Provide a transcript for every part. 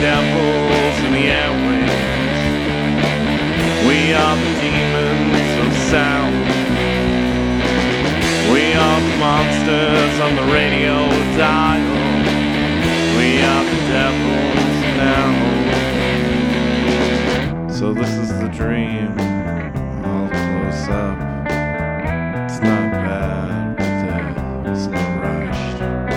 devils in the airwaves. We are the demons of sound. We are the monsters on the radio dial. We are the devils now. So this is the dream. All close up. It's not bad, but it's not rushed.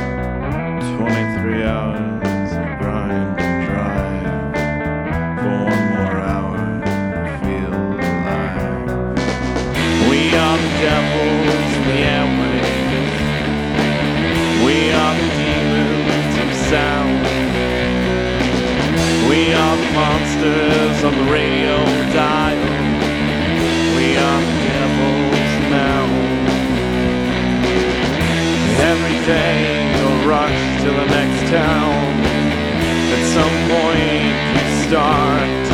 23 hours of grind and drive. For one more hour to feel alive. We are the devils in the airwaves. We are the demons of sound. We are the monsters on the radio dial. We are the devils now. Every day you'll rush to the next town. At some point you start